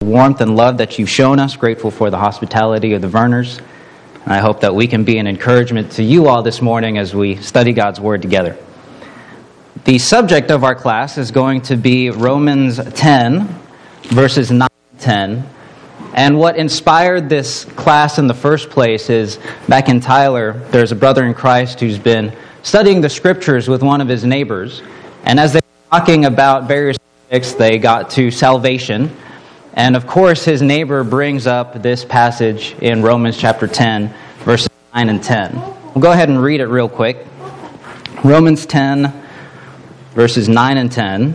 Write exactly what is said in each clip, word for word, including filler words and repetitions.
warmth and love that you've shown us, grateful for the hospitality of the Verners. And I hope that we can be an encouragement to you all this morning as we study God's Word together. The subject of our class is going to be Romans ten, verses nine to ten. And what inspired this class in the first place is, back in Tyler, there's a brother in Christ who's been studying the Scriptures with one of his neighbors. And as they were talking about various topics, they got to salvation. And of course, his neighbor brings up this passage in Romans chapter ten, verses nine and ten. We'll go ahead and read it real quick. Romans ten, verses nine and ten.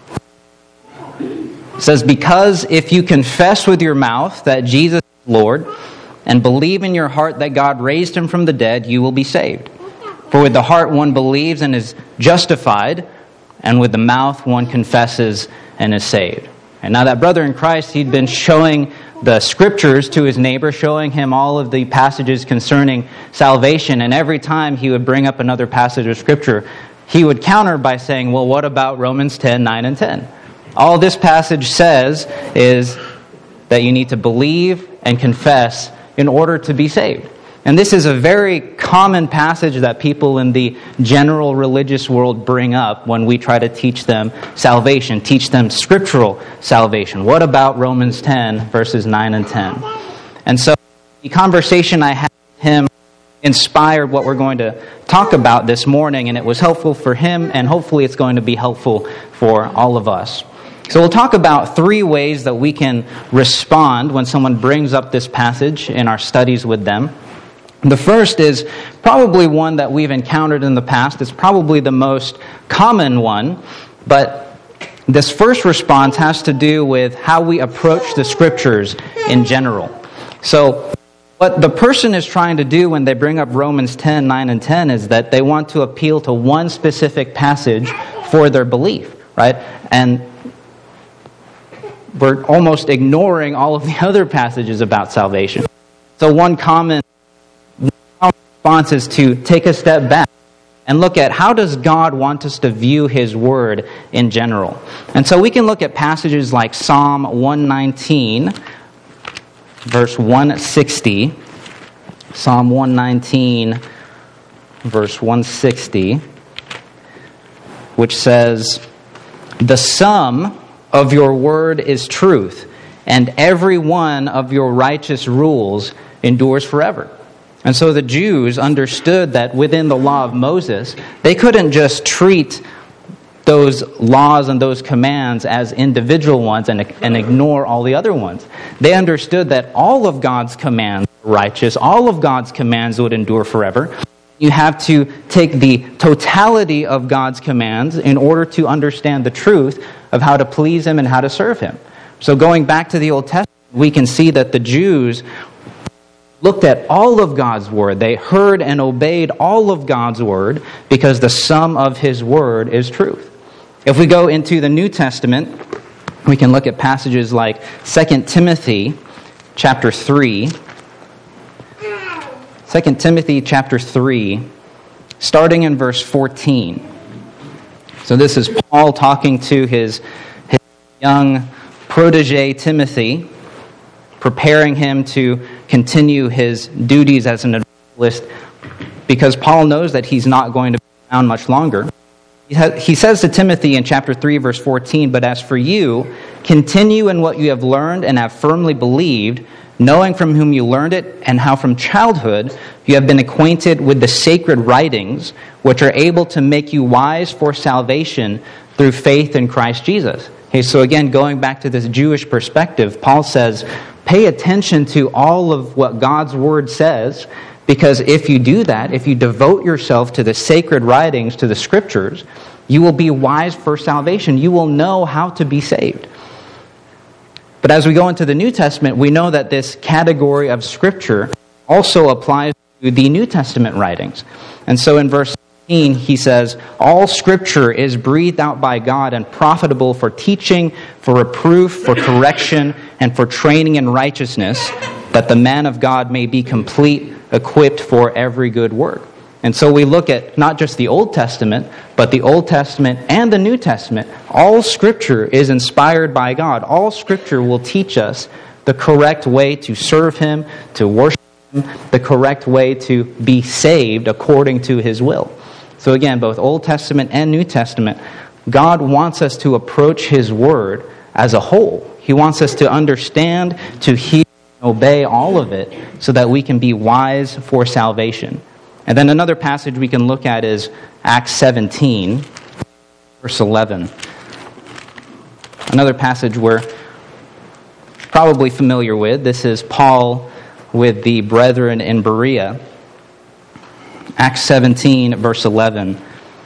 It says, "Because if you confess with your mouth that Jesus is Lord, and believe in your heart that God raised him from the dead, you will be saved. For with the heart one believes and is justified, and with the mouth one confesses and is saved." And now that brother in Christ, he'd been showing the Scriptures to his neighbor, showing him all of the passages concerning salvation. And every time he would bring up another passage of Scripture, he would counter by saying, well, what about Romans ten, nine, and ten? All this passage says is that you need to believe and confess in order to be saved. And this is a very common passage that people in the general religious world bring up when we try to teach them salvation, teach them scriptural salvation. What about Romans ten, verses nine and ten? And so the conversation I had with him inspired what we're going to talk about this morning, and it was helpful for him, and hopefully it's going to be helpful for all of us. So we'll talk about three ways that we can respond when someone brings up this passage in our studies with them. The first is probably one that we've encountered in the past. It's probably the most common one, but this first response has to do with how we approach the Scriptures in general. So what the person is trying to do when they bring up Romans ten, nine, and ten is that they want to appeal to one specific passage for their belief, right? And we're almost ignoring all of the other passages about salvation. So one common response is to take a step back and look at how does God want us to view His Word in general. And so we can look at passages like Psalm one nineteen, verse one sixty. Psalm one nineteen, verse one sixty, which says, "The sum of your word is truth, and every one of your righteous rules endures forever." And so the Jews understood that within the law of Moses, they couldn't just treat those laws and those commands as individual ones and, and ignore all the other ones. They understood that all of God's commands were righteous, all of God's commands would endure forever. You have to take the totality of God's commands in order to understand the truth of how to please Him and how to serve Him. So going back to the Old Testament, we can see that the Jews looked at all of God's Word. They heard and obeyed all of God's Word because the sum of His Word is truth. If we go into the New Testament, we can look at passages like Second Timothy chapter three. Second Timothy chapter three, starting in verse fourteen. So this is Paul talking to his, his young protege Timothy, preparing him to continue his duties as an evangelist, because Paul knows that he's not going to be around much longer. He says to Timothy in chapter three, verse fourteen, "But as for you, continue in what you have learned and have firmly believed, knowing from whom you learned it, and how from childhood you have been acquainted with the sacred writings, which are able to make you wise for salvation through faith in Christ Jesus." Okay, so again, going back to this Jewish perspective, Paul says, pay attention to all of what God's Word says, because if you do that, if you devote yourself to the sacred writings, to the Scriptures, you will be wise for salvation. You will know how to be saved. But as we go into the New Testament, we know that this category of Scripture also applies to the New Testament writings. And so in verse eighteen, he says, "All Scripture is breathed out by God and profitable for teaching, for reproof, for correction, and for training in righteousness, that the man of God may be complete, equipped for every good work." And so we look at not just the Old Testament, but the Old Testament and the New Testament. All Scripture is inspired by God. All Scripture will teach us the correct way to serve Him, to worship Him, the correct way to be saved according to His will. So again, both Old Testament and New Testament, God wants us to approach His Word as a whole. He wants us to understand, to hear, and obey all of it so that we can be wise for salvation. And then another passage we can look at is Acts seventeen, verse eleven. Another passage we're probably familiar with. This is Paul with the brethren in Berea. Acts seventeen, verse eleven.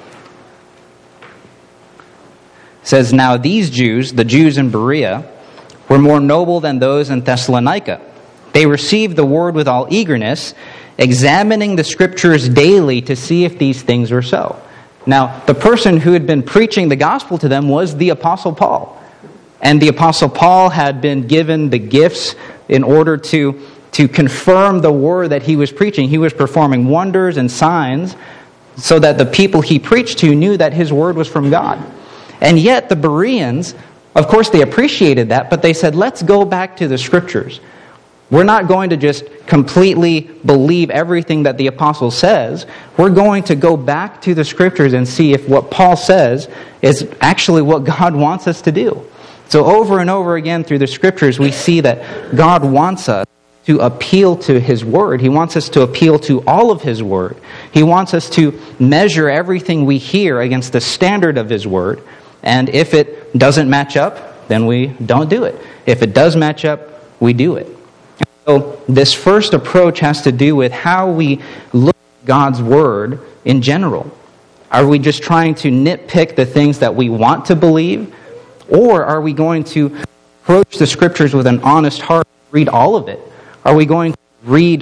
It says, "Now these Jews, the Jews in Berea, were more noble than those in Thessalonica. They received the word with all eagerness, examining the Scriptures daily to see if these things were so." Now, the person who had been preaching the gospel to them was the Apostle Paul. And the Apostle Paul had been given the gifts in order to, to confirm the word that he was preaching. He was performing wonders and signs so that the people he preached to knew that his word was from God. And yet the Bereans, of course they appreciated that, but they said, let's go back to the Scriptures. We're not going to just completely believe everything that the apostle says. We're going to go back to the Scriptures and see if what Paul says is actually what God wants us to do. So over and over again through the Scriptures, we see that God wants us to appeal to His Word. He wants us to appeal to all of His Word. He wants us to measure everything we hear against the standard of His Word. And if it doesn't match up, then we don't do it. If it does match up, we do it. So this first approach has to do with how we look at God's Word in general. Are we just trying to nitpick the things that we want to believe? Or are we going to approach the Scriptures with an honest heart, read all of it? Are we going to read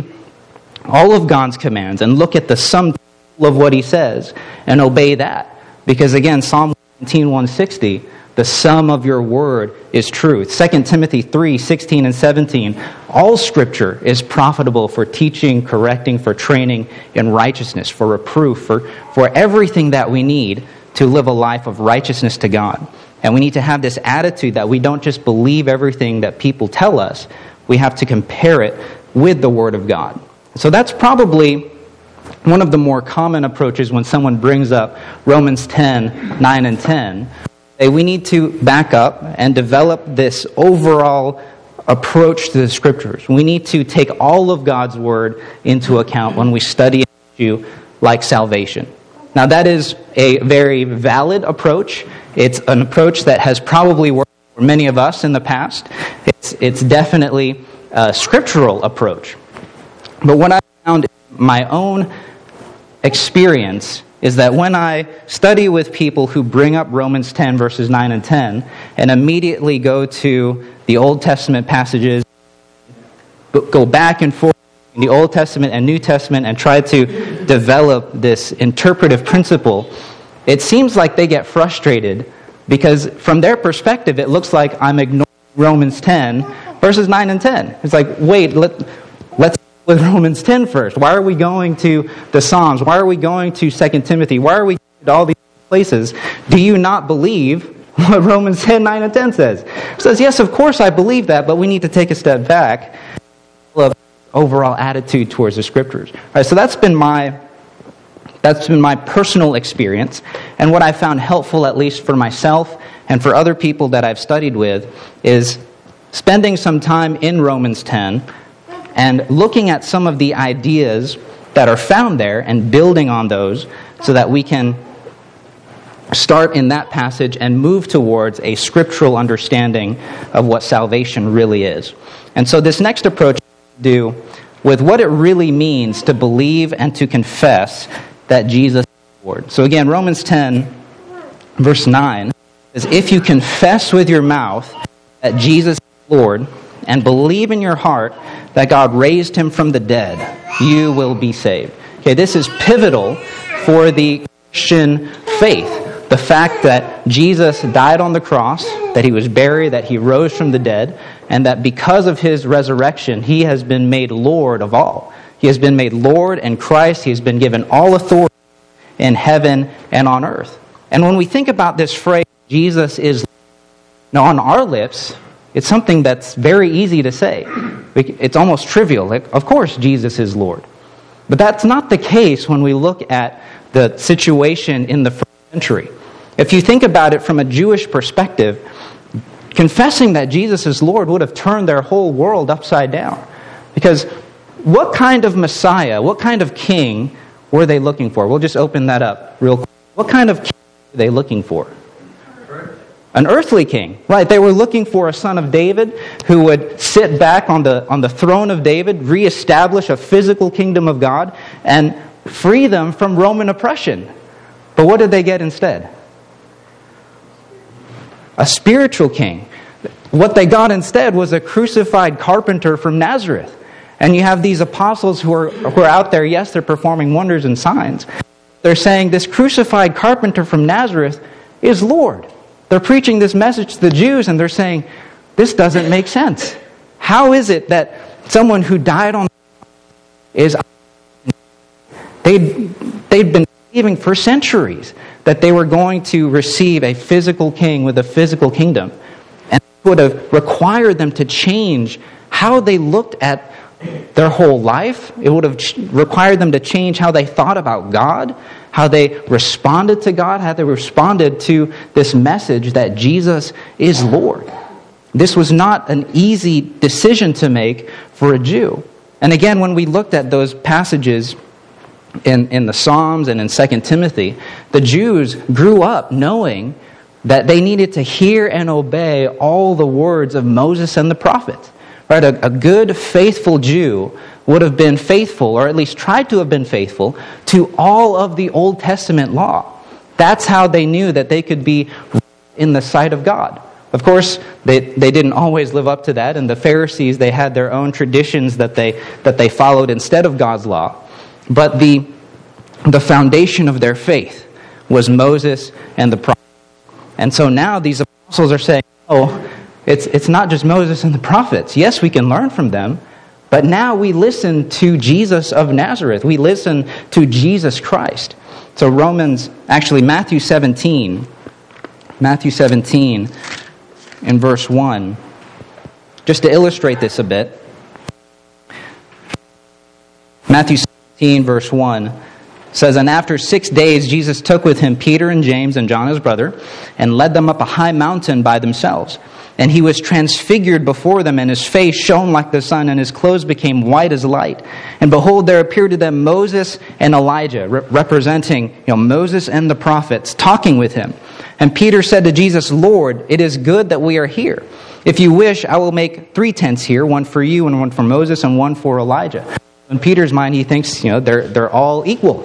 all of God's commands and look at the sum total of what He says and obey that? Because again, Psalm nineteen, one sixty, the sum of your word is truth. Second Timothy three, sixteen and seventeen, all Scripture is profitable for teaching, correcting, for training in righteousness, for reproof, for, for everything that we need to live a life of righteousness to God. And we need to have this attitude that we don't just believe everything that people tell us, we have to compare it with the Word of God. So that's probably one of the more common approaches when someone brings up Romans ten, nine and ten. We need to back up and develop this overall approach to the Scriptures. We need to take all of God's Word into account when we study an issue like salvation. Now that is a very valid approach. It's an approach that has probably worked for many of us in the past. It's, it's definitely a scriptural approach. But what I found in my own experience is that when I study with people who bring up Romans ten, verses nine and ten, and immediately go to the Old Testament passages, go back and forth in the Old Testament and New Testament and try to develop this interpretive principle, it seems like they get frustrated because from their perspective, it looks like I'm ignoring Romans ten, verses nine and ten. It's like, wait, let, let's with Romans ten first. Why are we going to the Psalms? Why are we going to Second Timothy? Why are we going to all these places? Do you not believe what Romans ten, nine, and ten says? It says, yes, of course I believe that, but we need to take a step back of overall attitude towards the Scriptures. All right, so that's been my that's been my personal experience, and what I found helpful, at least for myself and for other people that I've studied with, is spending some time in Romans ten and looking at some of the ideas that are found there and building on those so that we can start in that passage and move towards a scriptural understanding of what salvation really is. And so this next approach has to do with what it really means to believe and to confess that Jesus is Lord. So again, Romans ten, verse nine, says, if you confess with your mouth that Jesus is Lord and believe in your heart that God raised him from the dead, you will be saved. Okay, this is pivotal for the Christian faith. The fact that Jesus died on the cross, that he was buried, that he rose from the dead, and that because of his resurrection, he has been made Lord of all. He has been made Lord and Christ. He has been given all authority in heaven and on earth. And when we think about this phrase, Jesus is Lord, now on our lips, it's something that's very easy to say. It's almost trivial. Like, of course, Jesus is Lord. But that's not the case when we look at the situation in the first century. If you think about it from a Jewish perspective, confessing that Jesus is Lord would have turned their whole world upside down. Because what kind of Messiah, what kind of king were they looking for? We'll just open that up real quick. What kind of king were they looking for? An earthly king. Right, they were looking for a son of David who would sit back on the, on the throne of David, reestablish a physical kingdom of God, and free them from Roman oppression. But what did they get instead? A spiritual king. What they got instead was a crucified carpenter from Nazareth. And you have these apostles who are, who are out there, yes, they're performing wonders and signs. They're saying this crucified carpenter from Nazareth is Lord. They're preaching this message to the Jews and they're saying, this doesn't make sense. How is it that someone who died on the cross is... They'd, they'd been believing for centuries that they were going to receive a physical king with a physical kingdom. And it would have required them to change how they looked at their whole life. It would have required them to change how they thought about God, how they responded to God, how they responded to this message that Jesus is Lord. This was not an easy decision to make for a Jew. And again, when we looked at those passages in, in the Psalms and in Second Timothy, the Jews grew up knowing that they needed to hear and obey all the words of Moses and the prophets. Right? A, a good, faithful Jew would have been faithful, or at least tried to have been faithful, to all of the Old Testament law. That's how they knew that they could be in the sight of God. Of course, they, they didn't always live up to that, and the Pharisees, they had their own traditions that they that they followed instead of God's law. But the the foundation of their faith was Moses and the prophets. And so now these apostles are saying, oh, It's it's not just Moses and the prophets. Yes, we can learn from them, but now we listen to Jesus of Nazareth. We listen to Jesus Christ. So Romans, actually Matthew seventeen, Matthew seventeen in verse one, just to illustrate this a bit. Matthew seventeen verse one says, "And after six days Jesus took with him Peter and James and John his brother, and led them up a high mountain by themselves. And he was transfigured before them, and his face shone like the sun, and his clothes became white as light. And behold, there appeared to them Moses and Elijah," re- representing you know, Moses and the prophets, talking with him. "And Peter said to Jesus, 'Lord, it is good that we are here. If you wish, I will make three tents here, one for you, and one for Moses, and one for Elijah.'" In Peter's mind, he thinks you know they're they're all equal.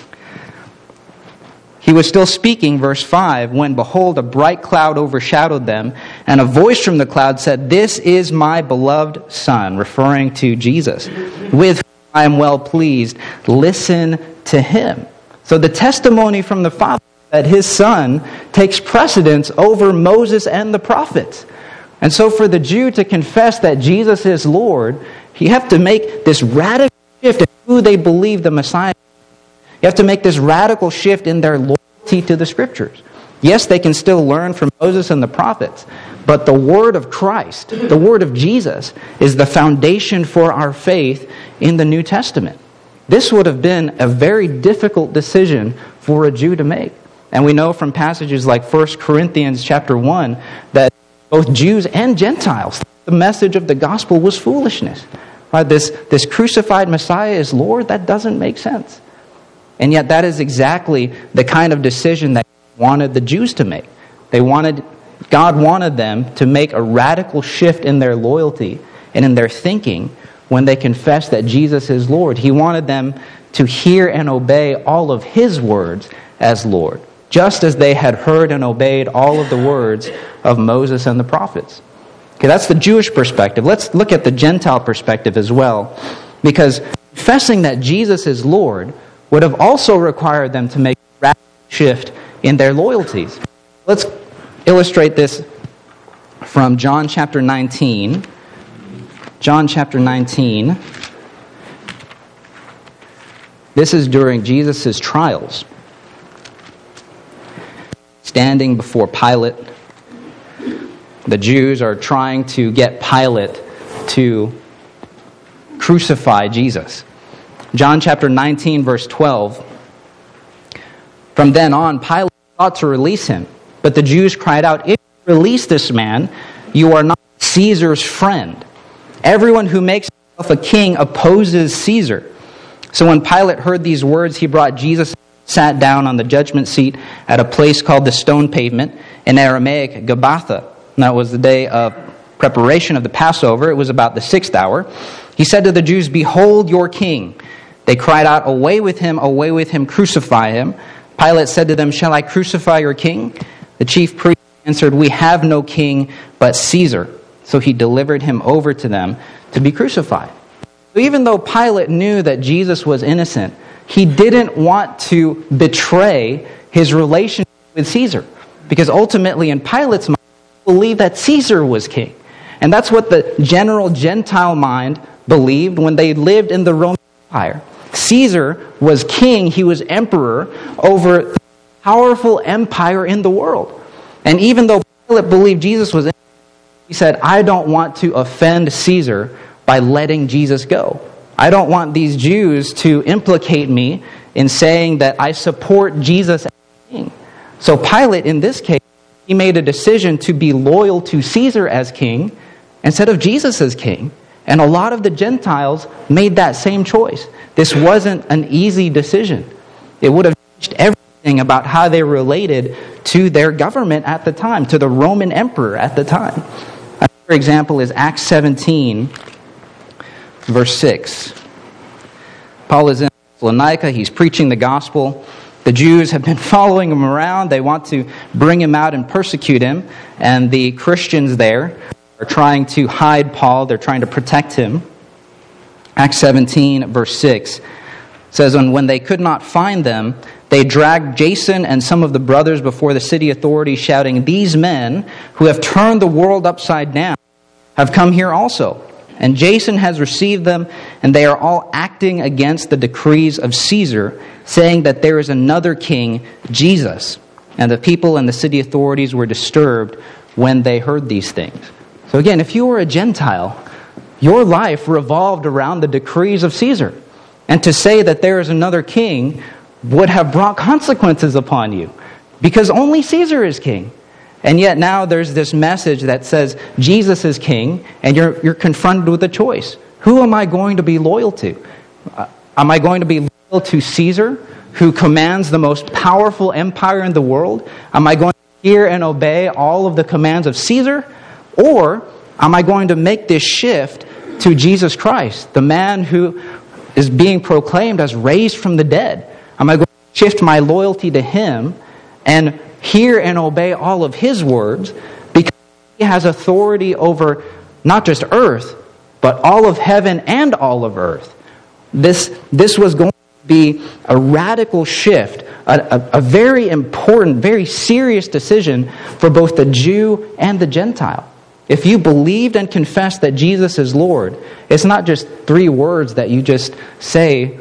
He was still speaking, verse five, when behold, a bright cloud overshadowed them, and a voice from the cloud said, "This is my beloved Son," referring to Jesus, "with whom I am well pleased. Listen to him." So the testimony from the Father that his Son takes precedence over Moses and the prophets. And so for the Jew to confess that Jesus is Lord, you have to make this radical shift in who they believe the Messiah is. You have to make this radical shift in their loyalty to the Scriptures. Yes, they can still learn from Moses and the prophets, but the Word of Christ, the Word of Jesus, is the foundation for our faith in the New Testament. This would have been a very difficult decision for a Jew to make. And we know from passages like First Corinthians chapter one that both Jews and Gentiles, the message of the gospel was foolishness. Right? This, this crucified Messiah is Lord, that doesn't make sense. And yet that is exactly the kind of decision that God wanted the Jews to make. They wanted, God wanted them to make a radical shift in their loyalty and in their thinking when they confessed that Jesus is Lord. He wanted them to hear and obey all of His words as Lord, just as they had heard and obeyed all of the words of Moses and the prophets. Okay, that's the Jewish perspective. Let's look at the Gentile perspective as well, because confessing that Jesus is Lord would have also required them to make a radical shift in their loyalties. Let's illustrate this from John chapter nineteen. John chapter nineteen. This is during Jesus' trials. Standing before Pilate, the Jews are trying to get Pilate to crucify Jesus. John chapter nineteen, verse twelve. From then on, Pilate sought to release him, but the Jews cried out, "If you release this man, you are not Caesar's friend. Everyone who makes himself a king opposes Caesar." So when Pilate heard these words, he brought Jesus, sat down on the judgment seat at a place called the Stone Pavement, in Aramaic, Gabbatha. And that was the day of preparation of the Passover. It was about the sixth hour. He said to the Jews, "Behold your king." They cried out, "Away with him, away with him, crucify him." Pilate said to them, "Shall I crucify your king?" The chief priest answered, "We have no king but Caesar." So he delivered him over to them to be crucified. So even though Pilate knew that Jesus was innocent, he didn't want to betray his relationship with Caesar. Because ultimately in Pilate's mind, he believed that Caesar was king. And that's what the general Gentile mind believed when they lived in the Roman Empire. Caesar was king, he was emperor over the powerful empire in the world. And even though Pilate believed Jesus was innocent, he said, "I don't want to offend Caesar by letting Jesus go. I don't want these Jews to implicate me in saying that I support Jesus as king." So Pilate, in this case, he made a decision to be loyal to Caesar as king instead of Jesus as king. And a lot of the Gentiles made that same choice. This wasn't an easy decision. It would have changed everything about how they related to their government at the time, to the Roman emperor at the time. Another example is Acts seventeen, verse six. Paul is in Thessalonica. He's preaching the gospel. The Jews have been following him around. They want to bring him out and persecute him. And the Christians there are trying to hide Paul. They're trying to protect him. Acts seventeen, verse six says, "And when they could not find them, they dragged Jason and some of the brothers before the city authorities, shouting, 'These men who have turned the world upside down have come here also. And Jason has received them, and they are all acting against the decrees of Caesar, saying that there is another king, Jesus.' And the people and the city authorities were disturbed when they heard these things." So again, if you were a Gentile, your life revolved around the decrees of Caesar. And to say that there is another king would have brought consequences upon you, because only Caesar is king. And yet now there's this message that says Jesus is king, and you're you're confronted with a choice. Who am I going to be loyal to? Uh, am I going to be loyal to Caesar, who commands the most powerful empire in the world? Am I going to hear and obey all of the commands of Caesar? Or am I going to make this shift to Jesus Christ, the man who is being proclaimed as raised from the dead? Am I going to shift my loyalty to him and hear and obey all of his words, because he has authority over not just earth, but all of heaven and all of earth? This, this was going to be a radical shift, a, a, a very important, very serious decision for both the Jew and the Gentile. If you believed and confessed that Jesus is Lord, it's not just three words that you just say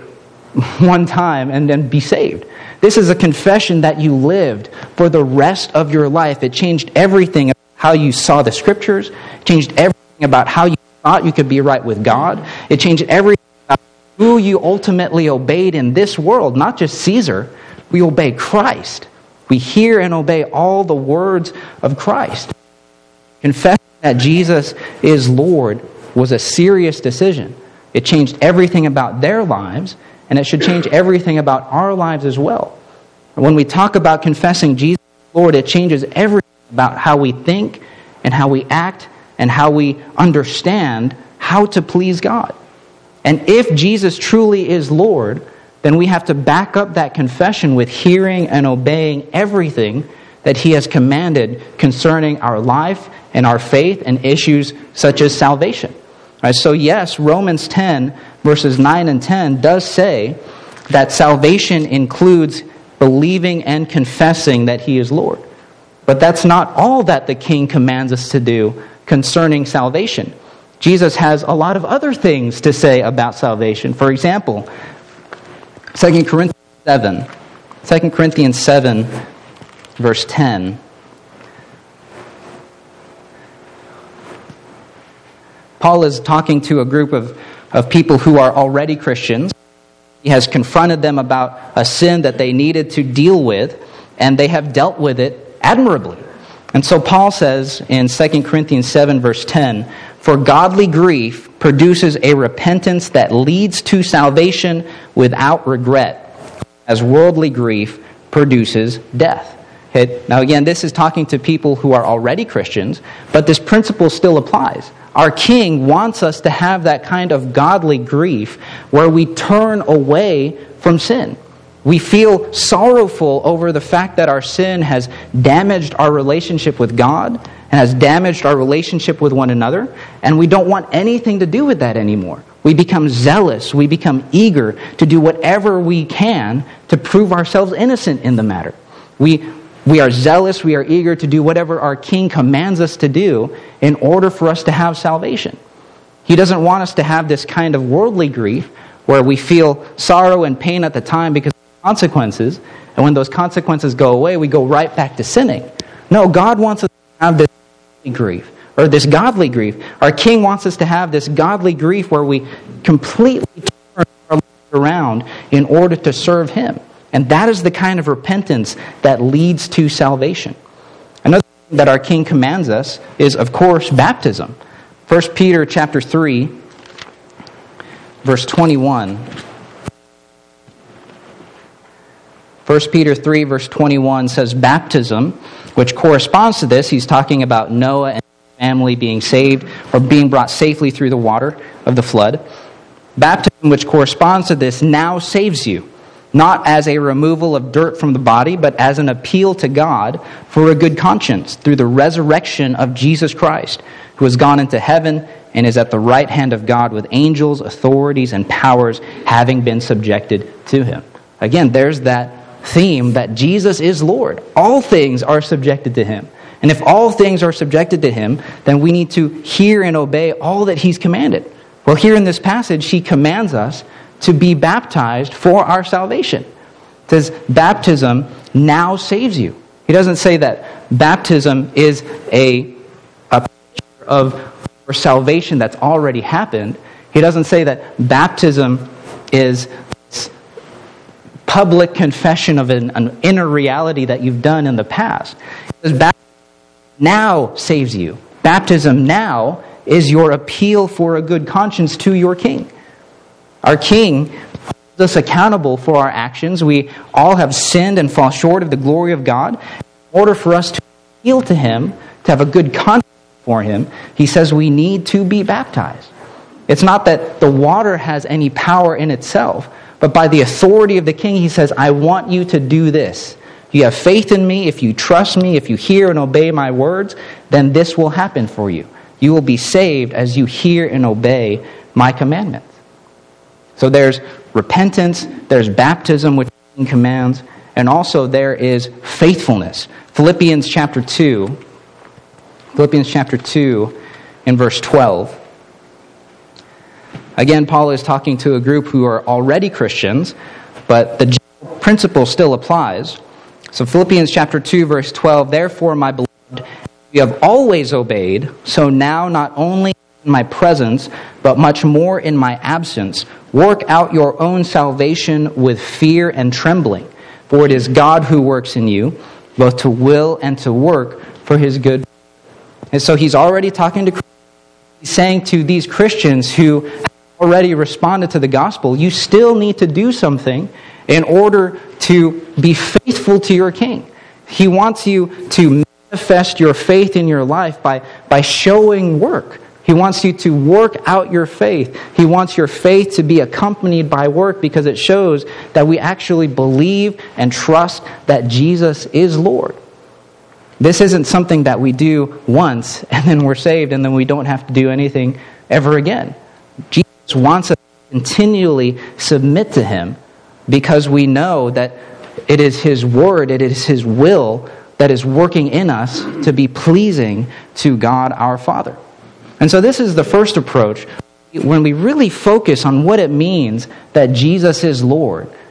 one time and then be saved. This is a confession that you lived for the rest of your life. It changed everything about how you saw the Scriptures. It changed everything about how you thought you could be right with God. It changed everything about who you ultimately obeyed in this world. Not just Caesar. We obey Christ. We hear and obey all the words of Christ. Confessing that Jesus is Lord was a serious decision. It changed everything about their lives, and it should change everything about our lives as well. When we talk about confessing Jesus is Lord, it changes everything about how we think and how we act and how we understand how to please God. And if Jesus truly is Lord, then we have to back up that confession with hearing and obeying everything that he has commanded concerning our life and our faith and issues such as salvation. All right, so yes, Romans ten, verses nine and ten does say that salvation includes believing and confessing that he is Lord. But that's not all that the King commands us to do concerning salvation. Jesus has a lot of other things to say about salvation. For example, Second Corinthians seven. Second Corinthians seven, verse ten. Paul is talking to a group of, of people who are already Christians. He has confronted them about a sin that they needed to deal with, and they have dealt with it admirably. And so Paul says in Second Corinthians seven, verse ten, "For godly grief produces a repentance that leads to salvation without regret, as worldly grief produces death." Okay? Now again, this is talking to people who are already Christians, but this principle still applies. Our King wants us to have that kind of godly grief where we turn away from sin. We feel sorrowful over the fact that our sin has damaged our relationship with God and has damaged our relationship with one another, and we don't want anything to do with that anymore. We become zealous. We become eager to do whatever we can to prove ourselves innocent in the matter. We We are zealous, we are eager to do whatever our King commands us to do in order for us to have salvation. He doesn't want us to have this kind of worldly grief where we feel sorrow and pain at the time because of consequences, and when those consequences go away, we go right back to sinning. No, God wants us to have this grief, or this godly grief. Our King wants us to have this godly grief where we completely turn our lives around in order to serve Him. And that is the kind of repentance that leads to salvation. Another thing that our King commands us is, of course, baptism. First Peter chapter three, verse twenty-one. First Peter three, verse twenty-one says, "Baptism," which corresponds to this. He's talking about Noah and his family being saved or being brought safely through the water of the flood. Baptism, which corresponds to this, now saves you. Not as a removal of dirt from the body, but as an appeal to God for a good conscience through the resurrection of Jesus Christ, who has gone into heaven and is at the right hand of God with angels, authorities, and powers having been subjected to Him. Again, there's that theme that Jesus is Lord. All things are subjected to Him. And if all things are subjected to Him, then we need to hear and obey all that He's commanded. Well, here in this passage, He commands us to be baptized for our salvation. It says baptism now saves you. He doesn't say that baptism is a, a picture of our salvation that's already happened. He doesn't say that baptism is public confession of an, an inner reality that you've done in the past. He says baptism now saves you. Baptism now is your appeal for a good conscience to your King. Our King holds us accountable for our actions. We all have sinned and fall short of the glory of God. In order for us to appeal to Him, to have a good conscience for Him, He says we need to be baptized. It's not that the water has any power in itself, but by the authority of the King, He says, I want you to do this. If you have faith in me, if you trust me, if you hear and obey my words, then this will happen for you. You will be saved as you hear and obey my commandments. So there's repentance, there's baptism, which the King commands, and also there is faithfulness. Philippians chapter two, Philippians chapter two, in verse twelve. Again, Paul is talking to a group who are already Christians, but the general principle still applies. So Philippians chapter two, verse twelve, "Therefore, my beloved, you have always obeyed, so now not only in my presence, but much more in my absence, work out your own salvation with fear and trembling. For it is God who works in you, both to will and to work for His good." And so he's already talking to Christians. He's saying to these Christians who have already responded to the gospel, you still need to do something in order to be faithful to your King. He wants you to manifest your faith in your life by, by showing work. He wants you to work out your faith. He wants your faith to be accompanied by work because it shows that we actually believe and trust that Jesus is Lord. This isn't something that we do once and then we're saved and then we don't have to do anything ever again. Jesus wants us to continually submit to Him because we know that it is His word, it is His will that is working in us to be pleasing to God our Father. And so this is the first approach. When we really focus on what it means that Jesus is Lord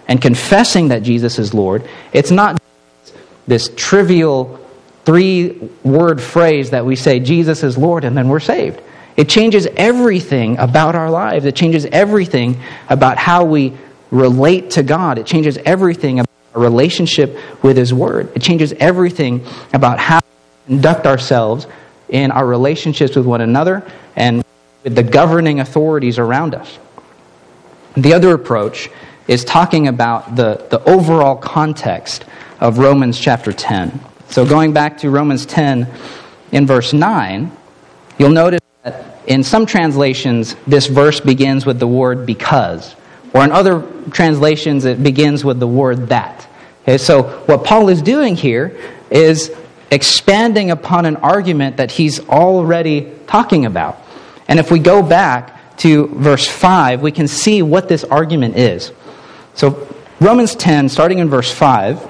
and confessing that Jesus is Lord, it's not this trivial three-word phrase that we say, Jesus is Lord, and then we're saved. It changes everything about our lives. It changes everything about how we relate to God. It changes everything about our relationship with His Word. It changes everything about how we conduct ourselves in our relationships with one another and with the governing authorities around us. The other approach is talking about the, the overall context of Romans chapter ten. So going back to Romans ten in verse nine, you'll notice that in some translations, this verse begins with the word because. Or in other translations, it begins with the word that. Okay, so what Paul is doing here is expanding upon an argument that he's already talking about. And if we go back to verse five, we can see what this argument is. So Romans ten, starting in verse five,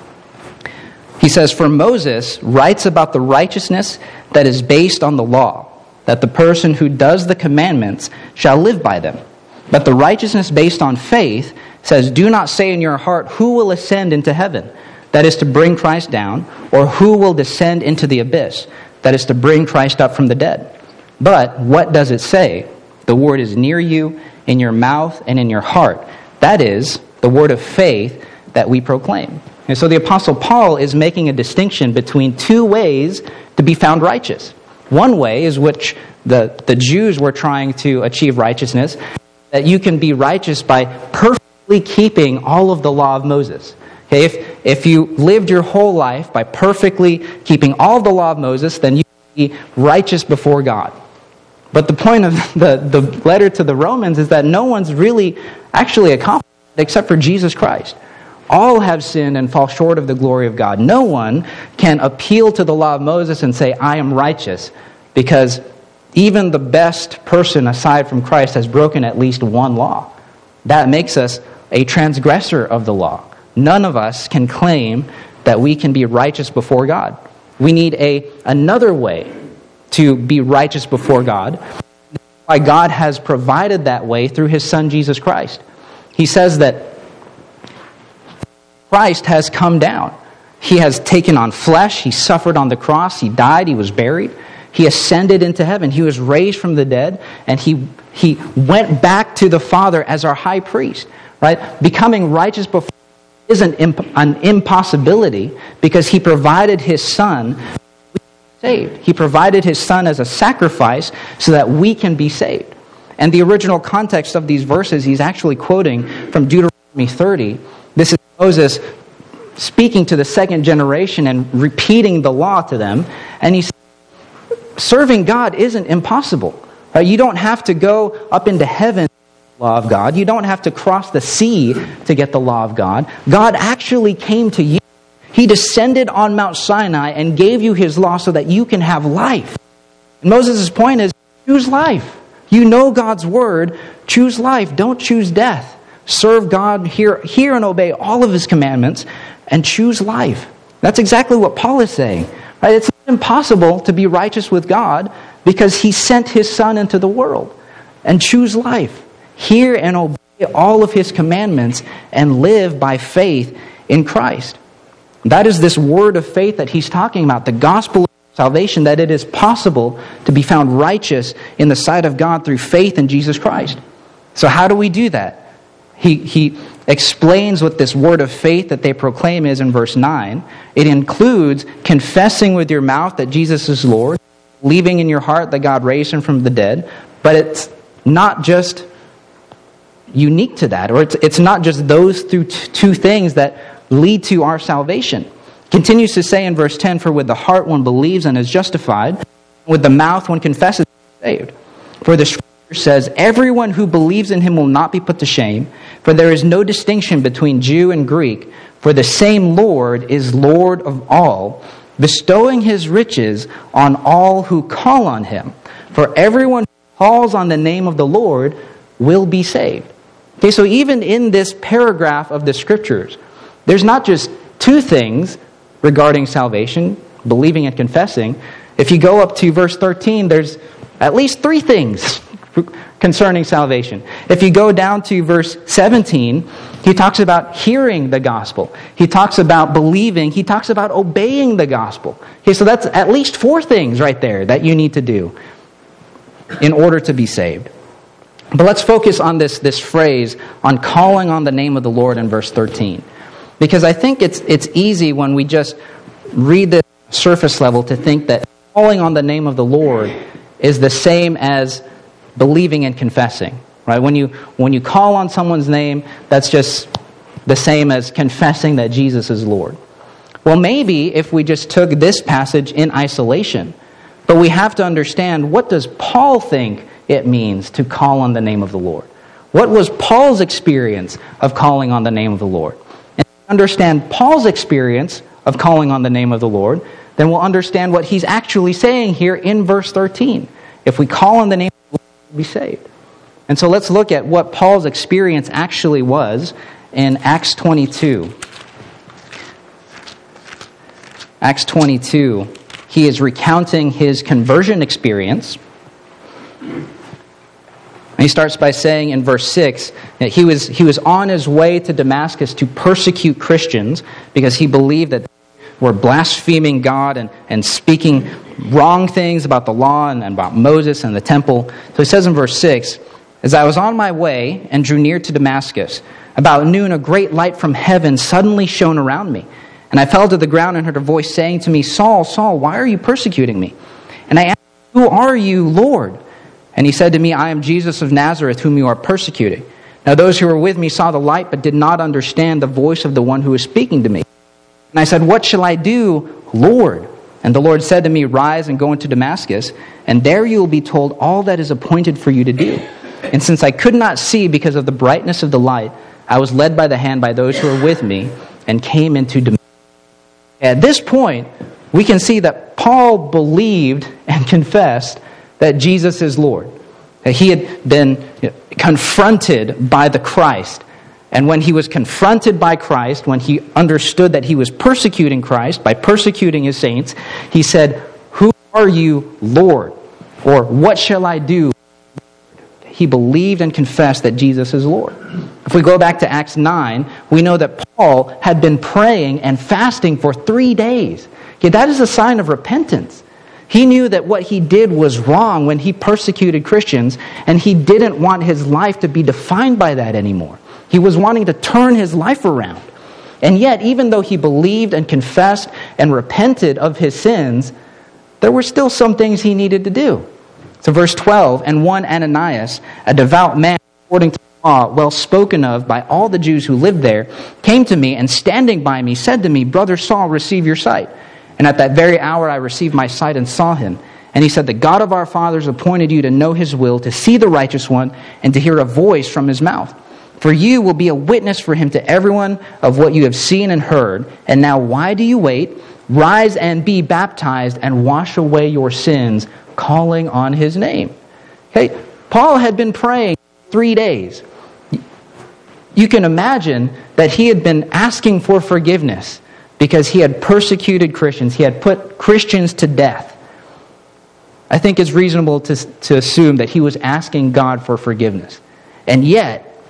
he says, "For Moses writes about the righteousness that is based on the law, that the person who does the commandments shall live by them. But the righteousness based on faith says, do not say in your heart, who will ascend into heaven? That is to bring Christ down, or who will descend into the abyss? That is to bring Christ up from the dead. But what does it say? The word is near you, in your mouth and in your heart. That is the word of faith that we proclaim." And so the Apostle Paul is making a distinction between two ways to be found righteous. One way is which the, the Jews were trying to achieve righteousness, that you can be righteous by perfectly keeping all of the law of Moses. Okay, if, if you lived your whole life by perfectly keeping all of the law of Moses, then you can be righteous before God. But the point of the, the letter to the Romans is that no one's really actually accomplished it except for Jesus Christ. All have sinned and fall short of the glory of God. No one can appeal to the law of Moses and say, I am righteous, because even the best person aside from Christ has broken at least one law. That makes us a transgressor of the law. None of us can claim that we can be righteous before God. We need a another way to be righteous before God. That's why God has provided that way through His Son, Jesus Christ. He says that Christ has come down. He has taken on flesh. He suffered on the cross. He died. He was buried. He ascended into heaven. He was raised from the dead. And he, he went back to the Father as our high priest. Right? Becoming righteous before isn't imp- an impossibility, because He provided His Son to be saved. He provided His Son as a sacrifice so that we can be saved. And the original context of these verses, he's actually quoting from Deuteronomy thirty. This is Moses speaking to the second generation and repeating the law to them. And he's serving God isn't impossible. Right? You don't have to go up into heaven to get the law of God. You don't have to cross the sea to get the law of God. God actually came to you. He descended on Mount Sinai and gave you His law so that you can have life. And Moses' point is, choose life. You know God's word. Choose life. Don't choose death. Serve God, hear, hear and obey all of His commandments, and choose life. That's exactly what Paul is saying. Right? It's impossible to be righteous with God because He sent His Son into the world. And choose life. Hear and obey all of His commandments and live by faith in Christ. That is this word of faith that he's talking about, the gospel of salvation, that it is possible to be found righteous in the sight of God through faith in Jesus Christ. So how do we do that? He, he explains what this word of faith that they proclaim is in verse nine. It includes confessing with your mouth that Jesus is Lord, believing in your heart that God raised Him from the dead. But it's not just unique to that, or it's, it's not just those two, two things that lead to our salvation. Continues to say in verse ten, for with the heart one believes and is justified, with the mouth one confesses and is saved. For the Scripture says, everyone who believes in Him will not be put to shame, for there is no distinction between Jew and Greek, for the same Lord is Lord of all, bestowing His riches on all who call on Him. For everyone who calls on the name of the Lord will be saved. Okay, so even in this paragraph of the Scriptures, there's not just two things regarding salvation, believing and confessing. If you go up to verse thirteen, there's at least three things concerning salvation. If you go down to verse seventeen, he talks about hearing the gospel. He talks about believing. He talks about obeying the gospel. Okay, so that's at least four things right there that you need to do in order to be saved. But let's focus on this, this phrase, on calling on the name of the Lord in verse thirteen. Because I think it's it's easy when we just read this surface level to think that calling on the name of the Lord is the same as believing and confessing. Right? When you when you call on someone's name, that's just the same as confessing that Jesus is Lord. Well, maybe if we just took this passage in isolation, but we have to understand, what does Paul think it means to call on the name of the Lord? What was Paul's experience of calling on the name of the Lord? And if we understand Paul's experience of calling on the name of the Lord, then we'll understand what he's actually saying here in verse thirteen. If we call on the name of the Lord, we'll be saved. And so let's look at what Paul's experience actually was in Acts twenty-two. Acts twenty-two, he is recounting his conversion experience. And he starts by saying in verse six that he was, he was on his way to Damascus to persecute Christians because he believed that they were blaspheming God and, and speaking wrong things about the law and, and about Moses and the temple. So he says in verse six, "As I was on my way and drew near to Damascus, about noon a great light from heaven suddenly shone around me. And I fell to the ground and heard a voice saying to me, 'Saul, Saul, why are you persecuting me?' And I asked, 'Who are you, Lord?' And he said to me, 'I am Jesus of Nazareth, whom you are persecuting.' Now those who were with me saw the light, but did not understand the voice of the one who was speaking to me. And I said, 'What shall I do, Lord?' And the Lord said to me, 'Rise and go into Damascus, and there you will be told all that is appointed for you to do.' And since I could not see because of the brightness of the light, I was led by the hand by those who were with me and came into Damascus." At this point, we can see that Paul believed and confessed that Jesus is Lord. That he had been confronted by the Christ. And when he was confronted by Christ, when he understood that he was persecuting Christ by persecuting his saints, he said, "Who are you, Lord?" Or, "What shall I do?" He believed and confessed that Jesus is Lord. If we go back to Acts nine, we know that Paul had been praying and fasting for three days. Okay, that is a sign of repentance. He knew that what he did was wrong when he persecuted Christians, and he didn't want his life to be defined by that anymore. He was wanting to turn his life around. And yet, even though he believed and confessed and repented of his sins, there were still some things he needed to do. So verse twelve, "And one Ananias, a devout man according to the law, well spoken of by all the Jews who lived there, came to me, and standing by me said to me, 'Brother Saul, receive your sight.' And at that very hour I received my sight and saw him. And he said, 'The God of our fathers appointed you to know his will, to see the righteous one, and to hear a voice from his mouth. For you will be a witness for him to everyone of what you have seen and heard. And now why do you wait? Rise and be baptized and wash away your sins, calling on his name.'" Okay, Paul had been praying three days. You can imagine that he had been asking for forgiveness because he had persecuted Christians. He had put Christians to death. I think it's reasonable to, to assume that he was asking God for forgiveness. And yet,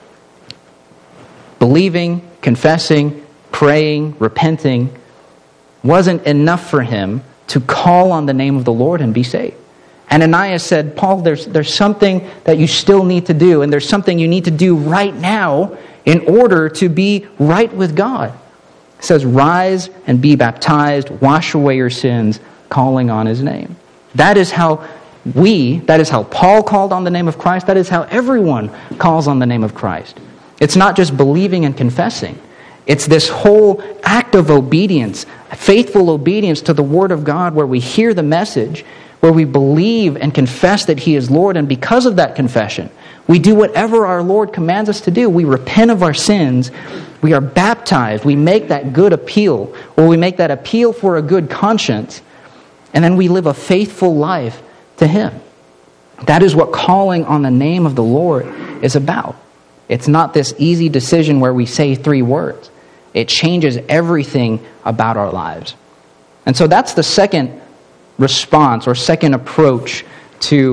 believing, confessing, praying, repenting wasn't enough for him to call on the name of the Lord and be saved. Ananias said, "Paul, there's, there's something that you still need to do, and there's something you need to do right now in order to be right with God." It says, "Rise and be baptized, wash away your sins, calling on his name." That is how we, that is how Paul called on the name of Christ. That is how everyone calls on the name of Christ. It's not just believing and confessing. It's this whole act of obedience, faithful obedience to the Word of God, where we hear the message, where we believe and confess that He is Lord, and because of that confession, we do whatever our Lord commands us to do. We repent of our sins, we are baptized, we make that good appeal, or we make that appeal for a good conscience, and then we live a faithful life to Him. That is what calling on the name of the Lord is about. It's not this easy decision where we say three words. It changes everything about our lives. And so that's the second response or second approach to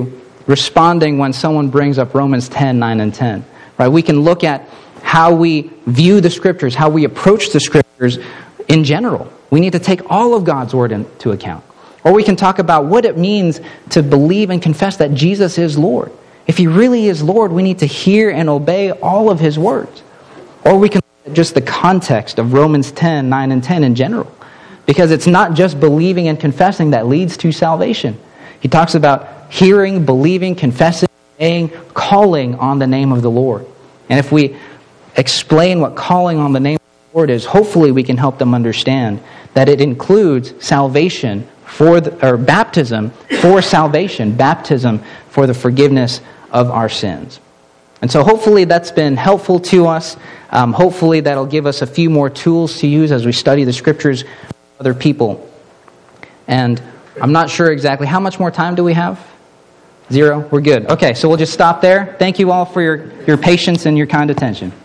responding when someone brings up Romans ten, nine, and ten. Right? We can look at how we view the Scriptures, how we approach the Scriptures in general. We need to take all of God's Word into account. Or we can talk about what it means to believe and confess that Jesus is Lord. If He really is Lord, we need to hear and obey all of His words. Or we can look at just the context of Romans ten, nine, and ten in general. Because it's not just believing and confessing that leads to salvation. He talks about hearing, believing, confessing, obeying, calling on the name of the Lord. And if we explain what calling on the name of the Lord is, hopefully we can help them understand that it includes salvation for the, or baptism for salvation, baptism for the forgiveness of our sins. And so hopefully that's been helpful to us. Um, hopefully that'll give us a few more tools to use as we study the Scriptures with other people. And I'm not sure exactly, how much more time do we have? Zero? We're good. Okay, so we'll just stop there. Thank you all for your, your patience and your kind attention.